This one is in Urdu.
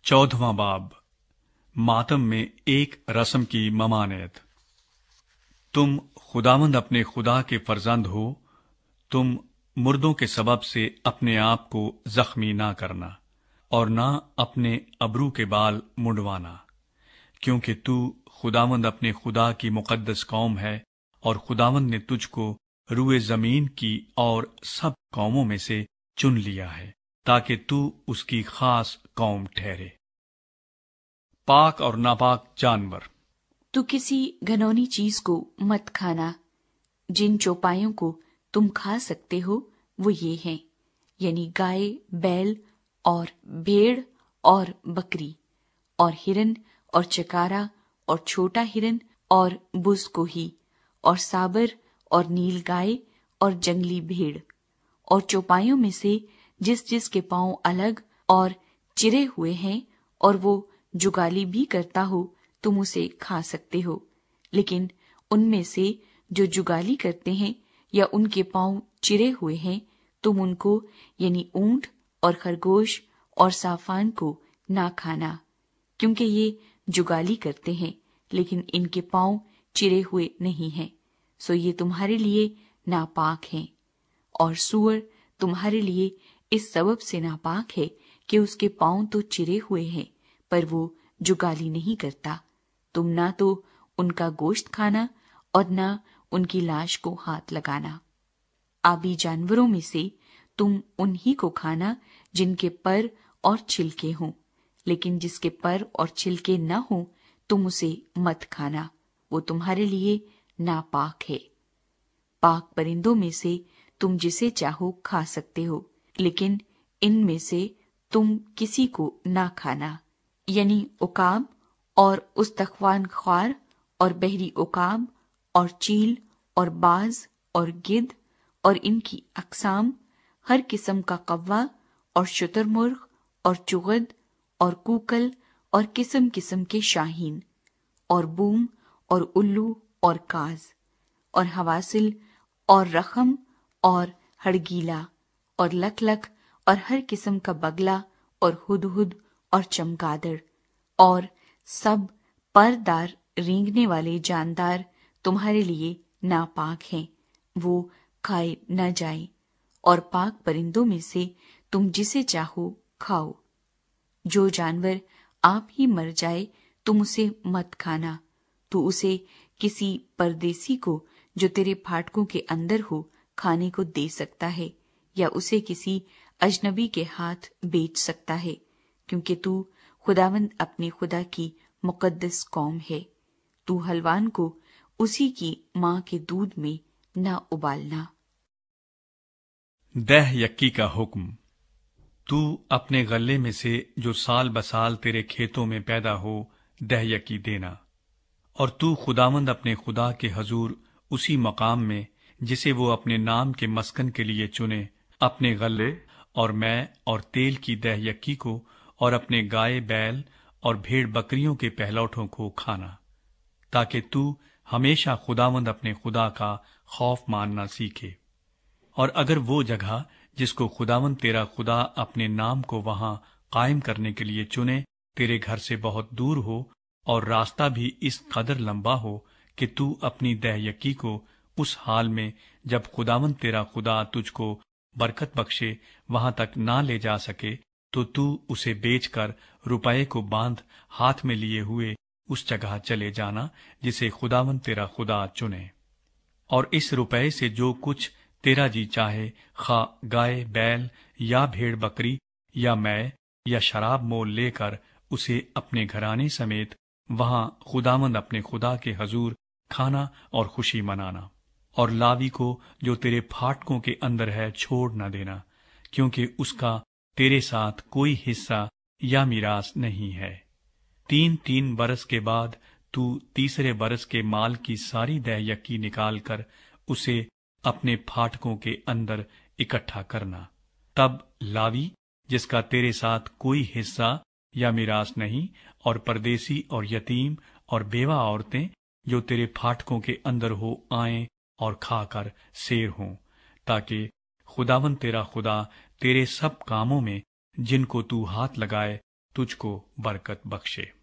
14واں باب ماتم میں ایک رسم کی ممانعت۔ تم خداوند اپنے خدا کے فرزند ہو، تم مردوں کے سبب سے اپنے آپ کو زخمی نہ کرنا اور نہ اپنے ابرو کے بال منڈوانا، کیونکہ تو خداوند اپنے خدا کی مقدس قوم ہے، اور خداوند نے تجھ کو روئے زمین کی اور سب قوموں میں سے چن لیا ہے تاکہ تو اس کی خاص قوم ٹھہرے۔ پاک اور ناپاک جانور۔ تو کسی گھنونی چیز کو مت کھانا۔ جن چوپایوں کو تم کھا سکتے ہو وہ یہ ہیں، یعنی گائے، بیل اور بھیڑ اور بکری اور ہرن اور چکارا اور چھوٹا ہرن اور بز کوہی اور سابر اور نیل گائے اور جنگلی بھیڑ، اور چوپایوں میں سے جس کے پاؤں الگ اور چرے ہوئے ہیں اور وہ جگالی بھی کرتا ہو تم اسے کھا سکتے ہو، لیکن ان میں سے جو جگالی کرتے ہیں یا ان کے پاؤں چرے ہوئے ہیں تم ان کو، یعنی اونٹ اور خرگوش اور صافان کو نہ کھانا، کیونکہ یہ جگالی کرتے ہیں لیکن ان کے پاؤں چرے ہوئے نہیں ہیں، سو یہ تمہارے لیے ناپاک ہیں۔ اور سور تمہارے لیے اس سبب سے ناپاک ہے کہ اس کے پاؤں تو چرے ہوئے ہیں پر وہ جگالی نہیں کرتا، تم نہ تو ان کا گوشت کھانا اور نہ ان کی لاش کو ہاتھ لگانا۔ آبی جانوروں میں سے تم انہی کو کھانا جن کے پر اور چھلکے ہوں، لیکن جس کے پر اور چھلکے نہ ہوں تم اسے مت کھانا، وہ تمہارے لیے ناپاک ہے۔ پاک پرندوں میں سے تم جسے چاہو کھا سکتے ہو، لیکن ان میں سے تم کسی کو نہ کھانا، یعنی عقاب اور استخوان خوار اور بحری عقاب اور چیل اور باز اور گدھ اور ان کی اقسام، ہر قسم کا قوا اور شتر مرغ اور چغد اور کوکل اور قسم قسم کے شاہین اور بوم اور الو اور کاز اور حواسل اور رخم اور ہڑگیلا اور لک اور ہر قسم کا بگلا اور ہدہد اور چمگادڑ اور سب پردار رینگنے والے جاندار تمہارے لیے ناپاک ہیں، وہ کھائے نہ جائیں۔ اور پاک پرندوں میں سے تم جسے چاہو کھاؤ۔ جو جانور آپ ہی مر جائے تم اسے مت کھانا، تو اسے کسی پردیسی کو جو تیرے پھاٹکوں کے اندر ہو کھانے کو دے سکتا ہے، یا اسے کسی اجنبی کے ہاتھ بیچ سکتا ہے، کیونکہ تو خداوند اپنے خدا کی مقدس قوم ہے۔ تو حلوان کو اسی کی ماں کے دودھ میں نہ ابالنا۔ دہ یکی کا حکم۔ تو اپنے غلے میں سے جو سال بسال تیرے کھیتوں میں پیدا ہو دہ یکی دینا، اور تو خداوند اپنے خدا کے حضور اسی مقام میں جسے وہ اپنے نام کے مسکن کے لیے چنے، اپنے غلے اور میں اور تیل کی دہ یکی کو اور اپنے گائے بیل اور بھیڑ بکریوں کے پہلوٹوں کو کھانا، تاکہ تو ہمیشہ خداوند اپنے خدا کا خوف ماننا سیکھے۔ اور اگر وہ جگہ جس کو خداوند تیرا خدا اپنے نام کو وہاں قائم کرنے کے لیے چنے تیرے گھر سے بہت دور ہو، اور راستہ بھی اس قدر لمبا ہو کہ تو اپنی دہ یکی کو اس حال میں جب خداوند تیرا خدا تجھ کو برکت بخشے وہاں تک نہ لے جا سکے، تو اسے بیچ کر روپے کو باندھ ہاتھ میں لیے ہوئے اس جگہ چلے جانا جسے خداوند تیرا خدا چنے، اور اس روپے سے جو کچھ تیرا جی چاہے، خواہ گائے بیل یا بھیڑ بکری یا میں یا شراب مول لے کر اسے اپنے گھرانے سمیت وہاں خداوند اپنے خدا کے حضور کھانا اور خوشی منانا۔ اور لاوی کو جو تیرے پھاٹکوں کے اندر ہے چھوڑ نہ دینا، کیونکہ اس کا تیرے ساتھ کوئی حصہ یا میراث نہیں ہے۔ 3 برس کے بعد تو تیسرے برس کے مال کی ساری دہ یکی نکال کر اسے اپنے پھاٹکوں کے اندر اکٹھا کرنا۔ تب لاوی جس کا تیرے ساتھ کوئی حصہ یا میراث نہیں، اور پردیسی اور یتیم اور بیوہ عورتیں جو تیرے پھاٹکوں کے اندر ہو آئیں اور کھا کر سیر ہوں، تاکہ خداوند تیرا خدا تیرے سب کاموں میں جن کو تو ہاتھ لگائے تجھ کو برکت بخشے۔